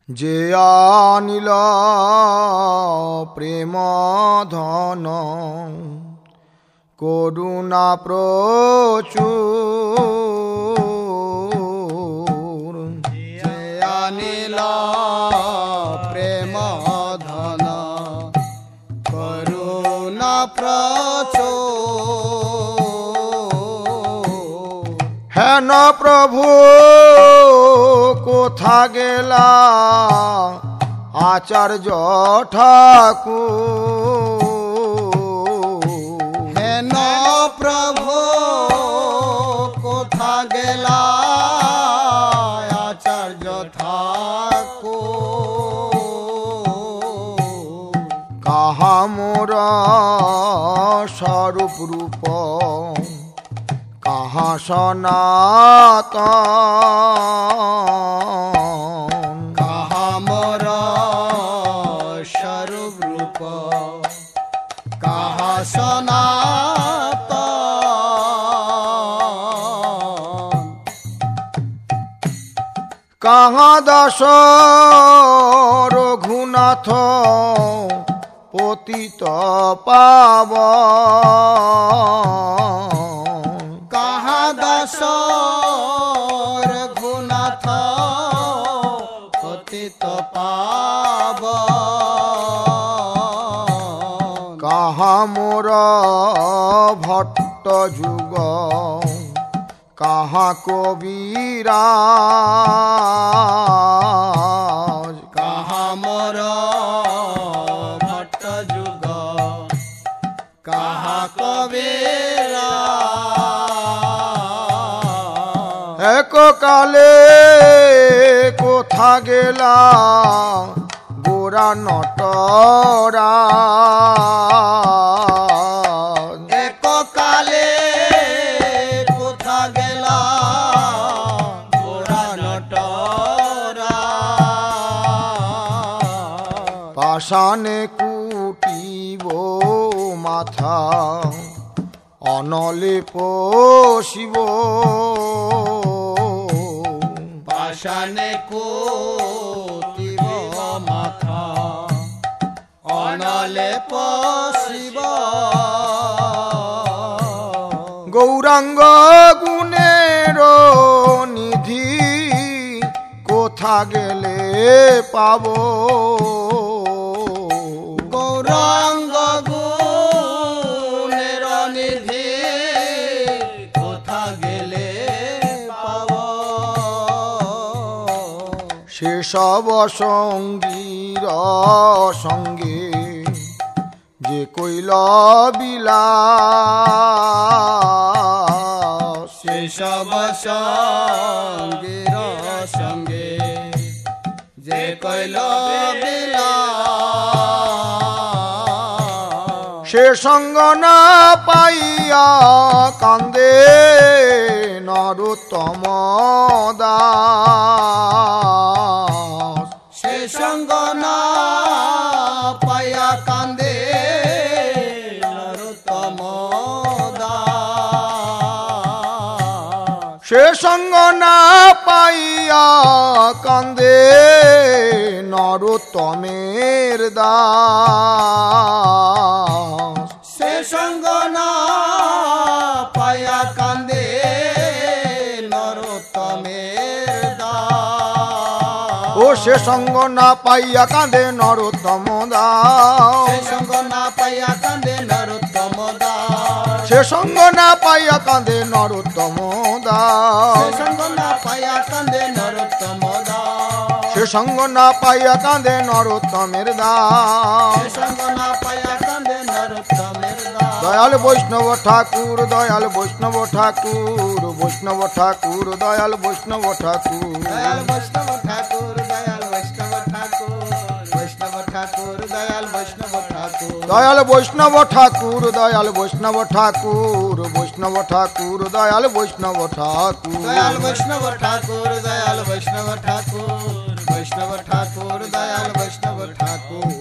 যে আনিল প্রেম ধন করুণা প্রচুর, যে আনিল প্রেম ধন করুণা প্রচুর। হেন প্রভু কোথা গেলা আচার্য ঠাকুর, হেন প্রভু কোথা গেলা আচার্য ঠাকুর। কাহা মোর স্বরূপ রূপ কাহা সনাতন, কাহা মোর স্বরূপ রূপ কাহা সনাতন। কাহা দাস রঘুনাথ পতিত পাবন, কাহা দাস রঘুনাথ পতিত পাবন। কাহা মোর ভট্ট যুগ কাহা কবিরাজ, কাহা মোর ভট্ট যুগ কাহা কবিরাজ। এককালে কোথা গেলা গোরা নটরাজ, এককালে কোথা গেলা গোরা নটরাজ। পাষাণে কুটিব মাথা অনলে পশিব, পাষাণে কুটিব মাথা অনলে পশিব। গৌরাঙ্গ গুণের নিধি কোথা গেলে পাব, গৌরাঙ্গ গুণের নিধি কোথা গেলে পাব। সেসব সঙ্গীর সঙ্গে যে কইল বিলাস, সেসব সঙ্গীর সঙ্গে যে কইল বিলাস। সে সঙ্গ না পাইয়া কান্দে নরোত্তম দাস, সে সঙ্গ না পাইয়া কান্দে নরোত্তম দাস। সে সঙ্গ না পাইয়া কান্দে নরোত্তমের দাস, সে সঙ্গ না পাইয়া কান্দে নরোত্তমের দাস। ও সে সঙ্গ না পাইয়া কাঁদে নরোত্তম দাস, সে সঙ্গ না পাইয়া কান্দে নরোত্তম দাস। সে সঙ্গ না পাইয়া কাঁদে নরোত্তম সে দাস, সঙ্গ না পাইয়া কান্দে নরোত্তম দাস। সে সঙ্গ না পাইয়া কাঁদে নরোত্তমের দাস। সে সঙ্গ না পাইয়া কান্দে নরোত্তমের দাস। দয়াল বৈষ্ণব ঠাকুর, দয়াল বৈষ্ণব ঠাকুর, বৈষ্ণব ঠাকুর, দয়াল বৈষ্ণব ঠাকুর, দয়াল বৈষ্ণব ঠাকুর, দয়াল বৈষ্ণব ঠাকুর, বৈষ্ণব ঠাকুর, দয়াল বৈষ্ণব ঠাকুর, দয়াল বৈষ্ণব ঠাকুর, দয়াল বৈষ্ণব ঠাকুর, বৈষ্ণব ঠাকুর, দয়াল বৈষ্ণব ঠাকুর, দয়াল বৈষ্ণব ঠাকুর, দয়াল বৈষ্ণব ঠাকুর, বৈষ্ণব ঠাকুর, দয়াল বৈষ্ণব ঠাকুর।